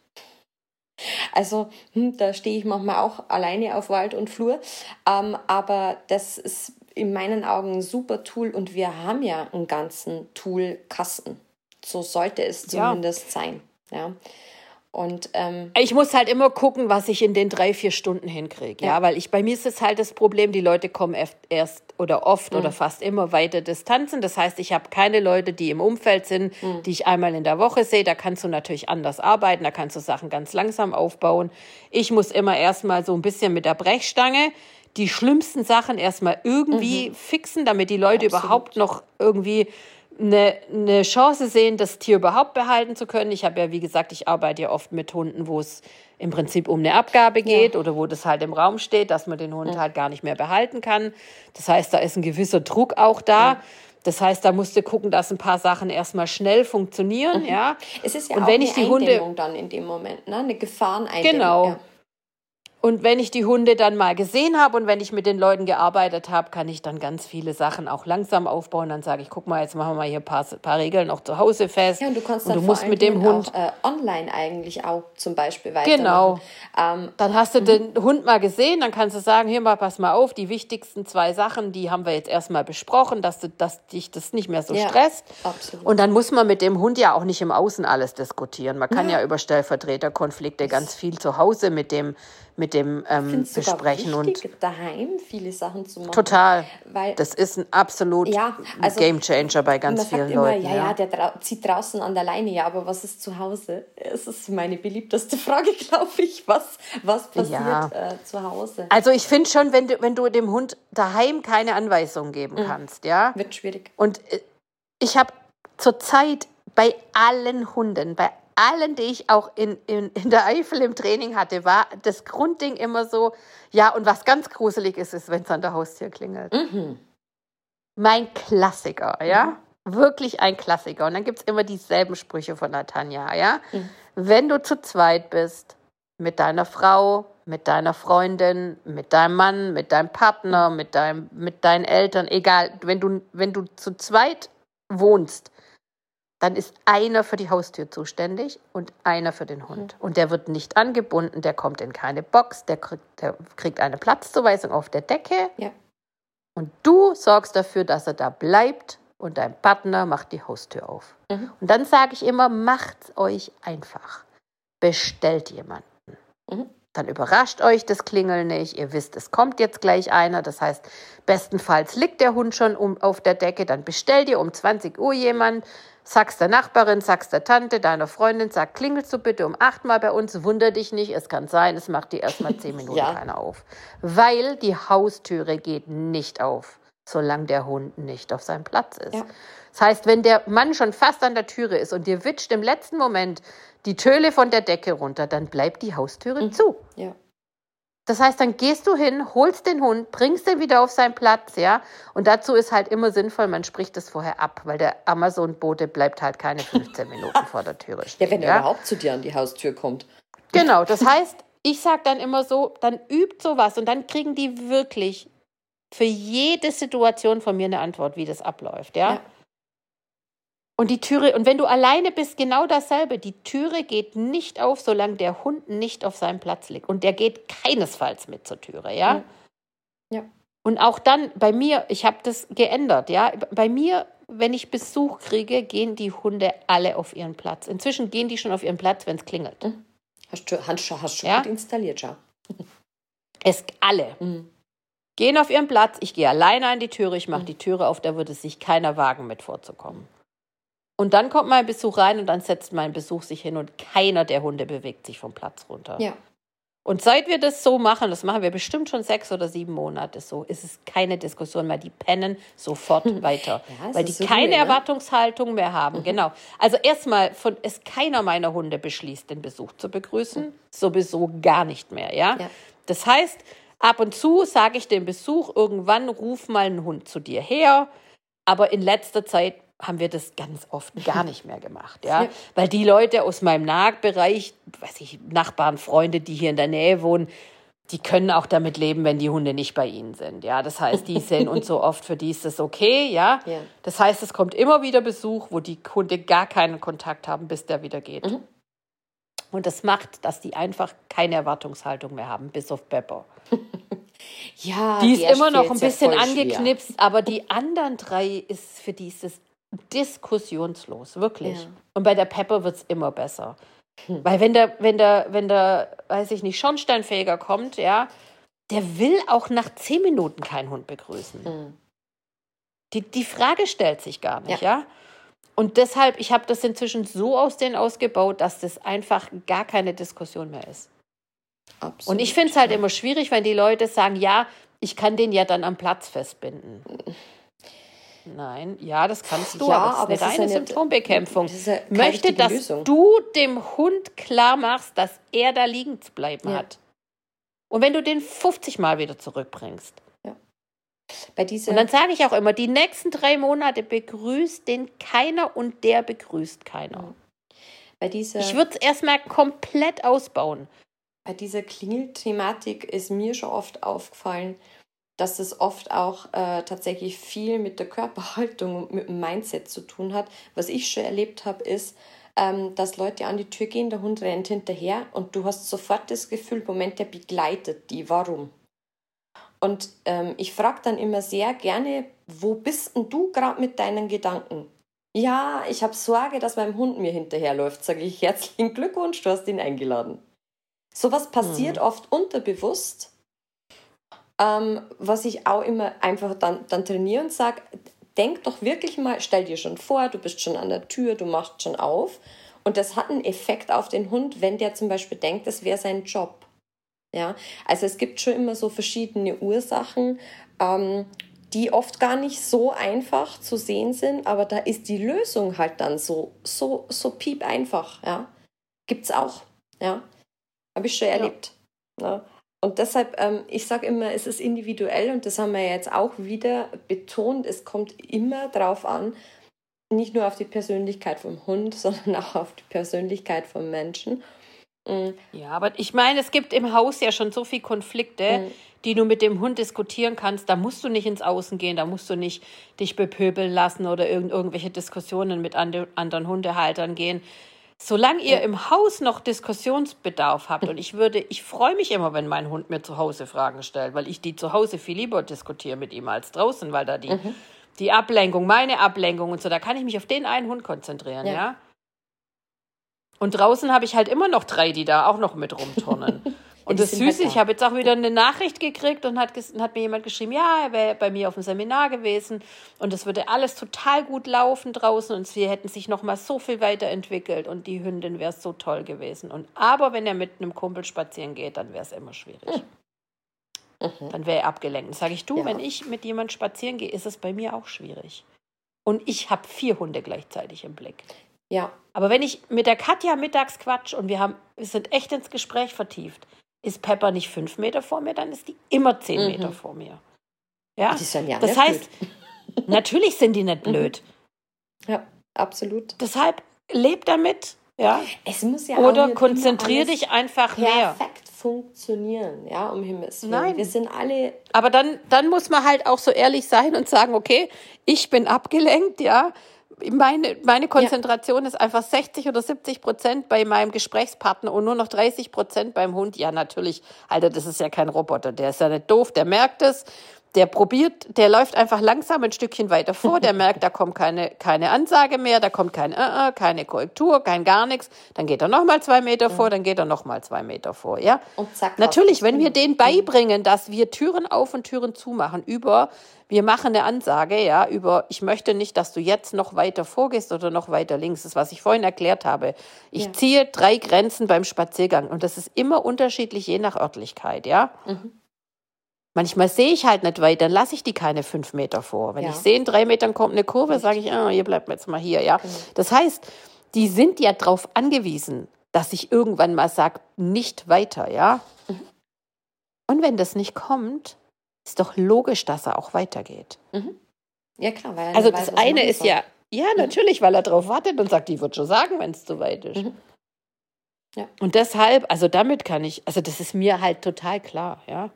Also hm, da stehe ich manchmal auch alleine auf Wald und Flur. Ähm, aber das ist in meinen Augen ein super Tool und wir haben ja einen ganzen Toolkasten. So sollte es Ja. zumindest sein. Ja. Und ähm, ich muss halt immer gucken, was ich in den drei, vier Stunden hinkriege. Ja, Ja. weil ich, bei mir ist es halt das Problem, die Leute kommen erst, erst oder oft oder fast immer weite Distanzen. Das heißt, ich habe keine Leute, die im Umfeld sind, die ich einmal in der Woche sehe. Da kannst du natürlich anders arbeiten, da kannst du Sachen ganz langsam aufbauen. Ich muss immer erstmal so ein bisschen mit der Brechstange die schlimmsten Sachen erstmal irgendwie fixen, damit die Leute Absolut. überhaupt noch irgendwie eine, eine Chance sehen, das Tier überhaupt behalten zu können. Ich habe ja, wie gesagt, ich arbeite ja oft mit Hunden, wo es im Prinzip um eine Abgabe geht oder wo das halt im Raum steht, dass man den Hund halt gar nicht mehr behalten kann. Das heißt, da ist ein gewisser Druck auch da. Ja. Das heißt, da musst du gucken, dass ein paar Sachen erstmal schnell funktionieren. Ja. es ist ja Und auch wenn eine ich die Hunde- Eindämmung dann in dem Moment, ne? Eine Gefahreneindämmung. Genau. Ja. Und wenn ich die Hunde dann mal gesehen habe und wenn ich mit den Leuten gearbeitet habe, kann ich dann ganz viele Sachen auch langsam aufbauen. Dann sage ich, guck mal, jetzt machen wir mal hier ein paar, paar Regeln auch zu Hause fest. Ja, und du kannst und dann du vor musst allen mit dem Dingen Hund auch äh, online eigentlich auch zum Beispiel weitermachen. Genau. Ähm, Dann hast du den Hund mal gesehen, dann kannst du sagen, hier mal, pass mal auf, die wichtigsten zwei Sachen, die haben wir jetzt erstmal besprochen, dass du, dass dich das nicht mehr so Ja, stresst. absolut. Und dann muss man mit dem Hund ja auch nicht im Außen alles diskutieren. Man kann Ja. ja über Stellvertreterkonflikte ganz viel zu Hause mit dem, mit dem ähm, finde es sogar besprechen. wichtig, Und daheim viele Sachen zu machen. total. Weil, Das ist ein absolut ja, also Gamechanger bei ganz man vielen sagt immer, Leuten. ja, ja, der drau- zieht draußen an der Leine, ja, aber was ist zu Hause? Es ist meine beliebteste Frage, glaube ich, was, was passiert Ja. äh, zu Hause. Also ich finde schon, wenn du, wenn du dem Hund daheim keine Anweisungen geben kannst, ja. Wird schwierig. Und äh, ich habe zurzeit bei allen Hunden, bei allen, die ich auch in, in, in der Eifel im Training hatte, war das Grundding immer so, ja, und was ganz gruselig ist, ist, wenn es an der Haustür klingelt. Mhm. Mein Klassiker, ja, wirklich ein Klassiker. Und dann gibt es immer dieselben Sprüche von der Tanja, ja. Mhm. Wenn du zu zweit bist, mit deiner Frau, mit deiner Freundin, mit deinem Mann, mit deinem Partner, mit, deinem, mit deinen Eltern, egal, wenn du, wenn du zu zweit wohnst, dann ist einer für die Haustür zuständig und einer für den Hund. Und der wird nicht angebunden, der kommt in keine Box, der kriegt, der kriegt eine Platzzuweisung auf der Decke. Ja. Und du sorgst dafür, dass er da bleibt und dein Partner macht die Haustür auf. Mhm. Und dann sage ich immer, macht's euch einfach. Bestellt jemanden. Mhm. Dann überrascht euch das Klingeln nicht. Ihr wisst, es kommt jetzt gleich einer. Das heißt, bestenfalls liegt der Hund schon um, auf der Decke. Dann bestellt ihr um zwanzig Uhr jemanden. Sagst der Nachbarin, sagst der Tante, deiner Freundin, sag, klingelst du bitte um achtmal bei uns. Wunder dich nicht, es kann sein, es macht dir erstmal zehn Minuten Ja. keiner auf. Weil die Haustüre geht nicht auf, solange der Hund nicht auf seinem Platz ist. Ja. Das heißt, wenn der Mann schon fast an der Türe ist und dir witscht im letzten Moment die Töle von der Decke runter, dann bleibt die Haustüre Mhm. zu. Ja. Das heißt, dann gehst du hin, holst den Hund, bringst den wieder auf seinen Platz, ja. Und dazu ist halt immer sinnvoll, man spricht das vorher ab, weil der Amazon-Bote bleibt halt keine fünfzehn Minuten vor der Türe stehen. Ja, wenn er ja? überhaupt zu dir an die Haustür kommt. Genau, das heißt, ich sage dann immer so, dann übt sowas und dann kriegen die wirklich für jede Situation von mir eine Antwort, wie das abläuft, ja. Ja. Und die Türe, und wenn du alleine bist, genau dasselbe. Die Türe geht nicht auf, solange der Hund nicht auf seinem Platz liegt. Und der geht keinesfalls mit zur Türe, ja. Ja. Ja. Und auch dann bei mir, ich habe das geändert, ja. Bei mir, wenn ich Besuch kriege, gehen die Hunde alle auf ihren Platz. Inzwischen gehen die schon auf ihren Platz, wenn es klingelt. Mhm. Hast du, hast, du- hast du schon Ja. gut installiert, schau. Es alle Mhm. gehen auf ihren Platz. Ich gehe alleine an die Türe, ich mache die Türe auf, da würde sich keiner wagen, mit vorzukommen. Und dann kommt mein Besuch rein und dann setzt mein Besuch sich hin und keiner der Hunde bewegt sich vom Platz runter. Ja. Und seit wir das so machen, das machen wir bestimmt schon sechs oder sieben Monate so, ist es keine Diskussion mehr. Die pennen sofort weiter, Ja, es weil die ist so keine Ruhe, ne? Erwartungshaltung mehr haben. Genau. Also erstmal, von es keiner meiner Hunde beschließt, den Besuch zu begrüßen. Sowieso gar nicht mehr. Ja? Ja. Das heißt, ab und zu sage ich dem Besuch, irgendwann ruf mal einen Hund zu dir her. Aber in letzter Zeit haben wir das ganz oft gar nicht mehr gemacht, ja? Ja. Weil die Leute aus meinem Nahbereich, weiß ich, Nachbarn, Freunde, die hier in der Nähe wohnen, die können auch damit leben, wenn die Hunde nicht bei ihnen sind, ja? Das heißt, die sehen uns so oft, für die ist das okay, ja? Ja. Das heißt, es kommt immer wieder Besuch, wo die Hunde gar keinen Kontakt haben, bis der wieder geht. Mhm. Und das macht, dass die einfach keine Erwartungshaltung mehr haben, bis auf Pepper. Ja, Die ist der immer noch ein fällt's ja bisschen voll schwer. angeknipst, aber die anderen drei ist für die ist es diskussionslos, wirklich. Ja. Und bei der Pepper wird es immer besser. Weil wenn der, wenn der, wenn der, weiß ich nicht, Schornsteinfeger kommt, ja, der will auch nach zehn Minuten keinen Hund begrüßen. Mhm. Die, die Frage stellt sich gar nicht, Ja. ja. Und deshalb, ich habe das inzwischen so aus denen ausgebaut, dass das einfach gar keine Diskussion mehr ist. Absolut. Und ich finde es halt immer schwierig, wenn die Leute sagen, ja, ich kann den ja dann am Platz festbinden. Nein, ja, das kannst du, Ja, aber aber das es ist ist eine ja nicht- Symptombekämpfung. das ist ja keine Möchte, richtige dass Lösung. du dem Hund klar machst, dass er da liegen zu bleiben Ja. hat. Und wenn du den fünfzig Mal wieder zurückbringst. Bei dieser, Und dann sage ich auch immer, die nächsten drei Monate begrüßt den keiner und der begrüßt keiner. bei dieser Ich würde es erstmal komplett ausbauen. bei dieser Klingelthematik ist mir schon oft aufgefallen, dass es oft auch äh, tatsächlich viel mit der Körperhaltung und mit dem Mindset zu tun hat. Was ich schon erlebt habe, ist, ähm, dass Leute an die Tür gehen, der Hund rennt hinterher und du hast sofort das Gefühl, Moment, der begleitet die. Warum? Und ähm, ich frage dann immer sehr gerne, wo bist denn du gerade mit deinen Gedanken? Ja, ich habe Sorge, dass mein Hund mir hinterherläuft. Sage ich, herzlichen Glückwunsch, du hast ihn eingeladen. Sowas passiert Mhm. oft unterbewusst, ähm, was ich auch immer einfach dann, dann trainiere und sage, denk doch wirklich mal, stell dir schon vor, du bist schon an der Tür, du machst schon auf. Und das hat einen Effekt auf den Hund, wenn der zum Beispiel denkt, das wäre sein Job. Ja, also es gibt schon immer so verschiedene Ursachen, ähm, die oft gar nicht so einfach zu sehen sind, aber da ist die Lösung halt dann so, so, so piep einfach, ja. Gibt's auch, ja. Habe ich schon Ja. erlebt. Ja. Und deshalb, ähm, ich sage immer, es ist individuell und das haben wir jetzt auch wieder betont, es kommt immer drauf an, nicht nur auf die Persönlichkeit vom Hund, sondern auch auf die Persönlichkeit vom Menschen. Mhm. Ja, aber ich meine, es gibt im Haus ja schon so viele Konflikte, Mhm. die du mit dem Hund diskutieren kannst. Da musst du nicht ins Außen gehen, da musst du nicht dich bepöbeln lassen oder irgend, irgendwelche Diskussionen mit ande, anderen Hundehaltern gehen. Solange ihr Ja. im Haus noch Diskussionsbedarf habt, und ich würde, ich freue mich immer, wenn mein Hund mir zu Hause Fragen stellt, weil ich die zu Hause viel lieber diskutiere mit ihm als draußen, weil da die, Mhm. die Ablenkung, meine Ablenkung und so, da kann ich mich auf den einen Hund konzentrieren, ja. Ja. Und draußen habe ich halt immer noch drei, die da auch noch mit rumturnen. Und die das sind halt Süße, da. ich habe jetzt auch wieder eine Nachricht gekriegt und hat, ges- hat mir jemand geschrieben, ja, er wäre bei mir auf dem Seminar gewesen und es würde alles total gut laufen draußen und sie hätten sich noch mal so viel weiterentwickelt und die Hündin wäre so toll gewesen. Und aber wenn er mit einem Kumpel spazieren geht, dann wäre es immer schwierig. Mhm. Dann wäre er abgelenkt. Dann sage ich, du, Ja. wenn ich mit jemand spazieren gehe, ist es bei mir auch schwierig. Und ich habe vier Hunde gleichzeitig im Blick. Ja. Aber wenn ich mit der Katja mittags quatsch und wir, haben, wir sind echt ins Gespräch vertieft, ist Pepper nicht fünf Meter vor mir, dann ist die immer zehn Mhm. Meter vor mir. Ja? Die sind ja Das nicht heißt, blöd. natürlich sind die nicht blöd. Ja, absolut. Deshalb leb damit, ja. Es muss ja Oder auch nicht konzentrier immer alles dich einfach mehr. perfekt funktionieren, ja, um Himmels Willen. Nein. Wir sind alle, Aber dann, dann muss man halt auch so ehrlich sein und sagen, okay, ich bin abgelenkt, ja. Meine, meine Konzentration ist einfach sechzig oder siebzig Prozent bei meinem Gesprächspartner und nur noch dreißig Prozent beim Hund. Ja, natürlich, Alter, das ist ja kein Roboter, der ist ja nicht doof, der merkt es. Der probiert, der läuft einfach langsam ein Stückchen weiter vor, der merkt, da kommt keine, keine Ansage mehr, da kommt kein äh, äh, keine Korrektur, kein gar nichts. Dann geht er nochmal zwei Meter vor, dann geht er nochmal zwei Meter vor, ja. und zack. Natürlich, hast du's wenn wir gemacht. denen beibringen, dass wir Türen auf und Türen zumachen, über, wir machen eine Ansage, ja, über, ich möchte nicht, dass du jetzt noch weiter vorgehst oder noch weiter links. Das ist, was ich vorhin erklärt habe. Ich Ja. ziehe drei Grenzen beim Spaziergang und das ist immer unterschiedlich, je nach Örtlichkeit, ja. Mhm. Manchmal sehe ich halt nicht weit, dann lasse ich die keine fünf Meter vor. Wenn Ja. ich sehe, in drei Metern kommt eine Kurve, sage ich, ah, ihr bleibt jetzt mal hier, ja. Genau. Das heißt, die sind ja darauf angewiesen, dass ich irgendwann mal sage, nicht weiter, ja. Mhm. Und wenn das nicht kommt, ist doch logisch, dass er auch weitergeht. Mhm. Ja, klar, weil er Also nicht weiß, das was er eine machen ist soll. ja, ja, natürlich, weil er darauf wartet und sagt, die wird schon sagen, wenn es zu weit ist. Mhm. Ja. Und deshalb, also damit kann ich, also das ist mir halt total klar, ja.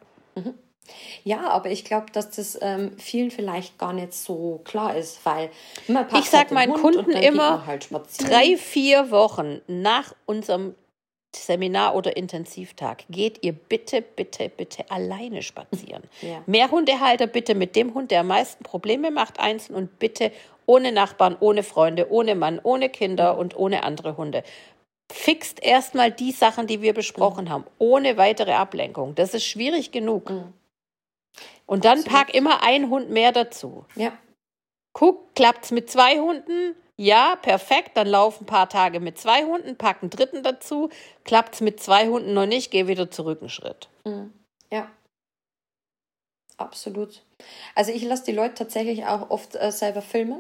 Ja, aber ich glaube, dass das ähm, vielen vielleicht gar nicht so klar ist, weil man packt Ich sag halt den meinen Hund Kunden und dann geht immer, man halt spazieren. drei, vier Wochen nach unserem Seminar oder Intensivtag geht ihr bitte, bitte, bitte alleine spazieren. Ja. Mehr Hundehalter bitte mit dem Hund, der am meisten Probleme macht, einzeln und bitte ohne Nachbarn, ohne Freunde, ohne Mann, ohne Kinder und ohne andere Hunde. Fixt erstmal die Sachen, die wir besprochen haben, ohne weitere Ablenkung. Das ist schwierig genug. Mhm. Und dann Absolut. pack immer einen Hund mehr dazu. Ja. Guck, klappt's mit zwei Hunden? Ja, perfekt. Dann lauf ein paar Tage mit zwei Hunden, pack einen dritten dazu. Klappt's mit zwei Hunden noch nicht, geh wieder zurück einen Schritt. Mhm. Ja. Absolut. Also ich lasse die Leute tatsächlich auch oft äh, selber filmen,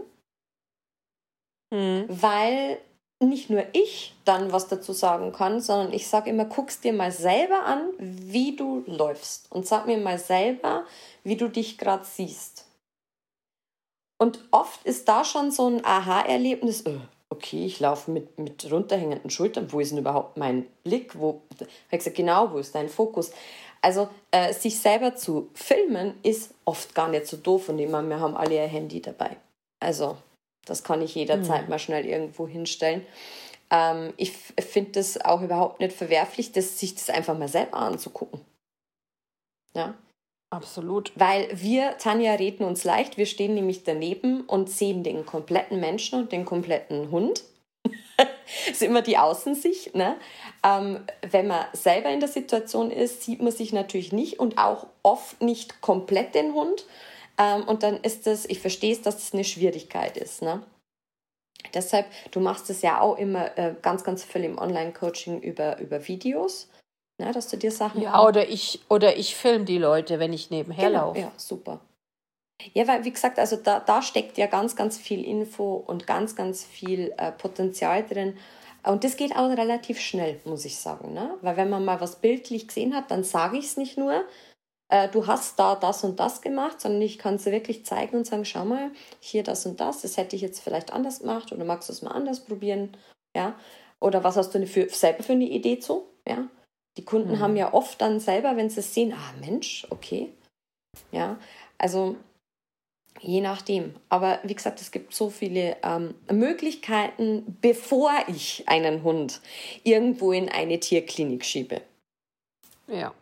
Hm. weil nicht nur ich dann was dazu sagen kann, sondern ich sage immer, guck's dir mal selber an, wie du läufst und sag mir mal selber, wie du dich gerade siehst. Und oft ist da schon so ein Aha-Erlebnis, äh, okay, ich laufe mit, mit runterhängenden Schultern, wo ist denn überhaupt mein Blick? Wo, ich habe gesagt, genau, wo ist dein Fokus? Also äh, sich selber zu filmen ist oft gar nicht so doof und immer, wir haben alle ein Handy dabei. Also das kann ich jederzeit hm. mal schnell irgendwo hinstellen. Ähm, ich f- finde das auch überhaupt nicht verwerflich, das, sich das einfach mal selber anzugucken. Ja. Absolut. Weil wir, Tanja, reden uns leicht, wir stehen nämlich daneben und sehen den kompletten Menschen und den kompletten Hund. Das ist immer die Außensicht. Ne? Ähm, wenn man selber in der Situation ist, sieht man sich natürlich nicht und auch oft nicht komplett den Hund. Ähm, und dann ist das, ich verstehe es, dass das eine Schwierigkeit ist. Ne? Deshalb, du machst es ja auch immer äh, ganz, ganz viel im Online-Coaching über, über Videos. Ne, dass du dir Sachen... Ja, oder ich, oder ich filme die Leute, wenn ich nebenher genau, laufe. Ja, super. Ja, weil, wie gesagt, also da, da steckt ja ganz, ganz viel Info und ganz, ganz viel äh, Potenzial drin. Und das geht auch relativ schnell, muss ich sagen. Ne? Weil wenn man mal was bildlich gesehen hat, dann sage ich es nicht nur, äh, du hast da das und das gemacht, sondern ich kann es wirklich zeigen und sagen, schau mal, hier das und das, das hätte ich jetzt vielleicht anders gemacht oder magst du es mal anders probieren? Ja? Oder was hast du für, selber für eine Idee zu? Ja? Die Kunden mhm. haben ja oft dann selber, wenn sie es sehen, ah Mensch, okay. Ja, also je nachdem. Aber wie gesagt, es gibt so viele ähm, Möglichkeiten, bevor ich einen Hund irgendwo in eine Tierklinik schiebe. Ja.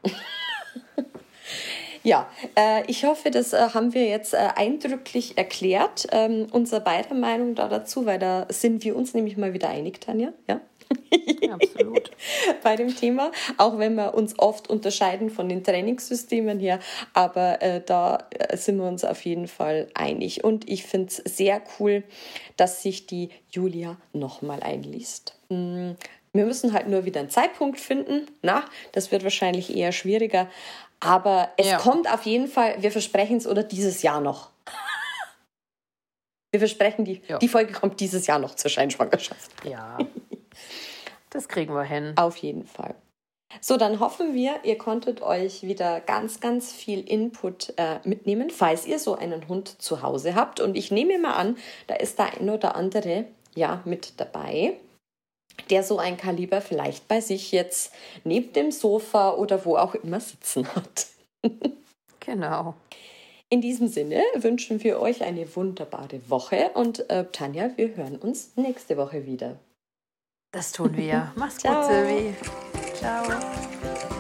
Ja, äh, ich hoffe, das äh, haben wir jetzt äh, eindrücklich erklärt, ähm, unsere beide Meinung da dazu, weil da sind wir uns nämlich mal wieder einig, Tanja. Ja? Absolut. Bei dem Thema, auch wenn wir uns oft unterscheiden von den Trainingssystemen her, aber äh, da äh, sind wir uns auf jeden Fall einig. Und ich finde es sehr cool, dass sich die Julia nochmal einliest. Hm, wir müssen halt nur wieder einen Zeitpunkt finden. Na, das wird wahrscheinlich eher schwieriger, aber es ja. kommt auf jeden Fall, wir versprechen es, oder dieses Jahr noch. Wir versprechen, die, ja. die Folge kommt dieses Jahr noch zur Scheinschwangerschaft. Ja. Das kriegen wir hin. Auf jeden Fall. So, dann hoffen wir, ihr konntet euch wieder ganz, ganz viel Input äh, mitnehmen, falls ihr so einen Hund zu Hause habt. Und ich nehme mal an, da ist der ein oder andere ja mit dabei, der so ein Kaliber vielleicht bei sich jetzt neben dem Sofa oder wo auch immer sitzen hat. Genau. In diesem Sinne wünschen wir euch eine wunderbare Woche und äh, Tanja, wir hören uns nächste Woche wieder. Das tun wir. Mach's gut, Silvi. Ciao.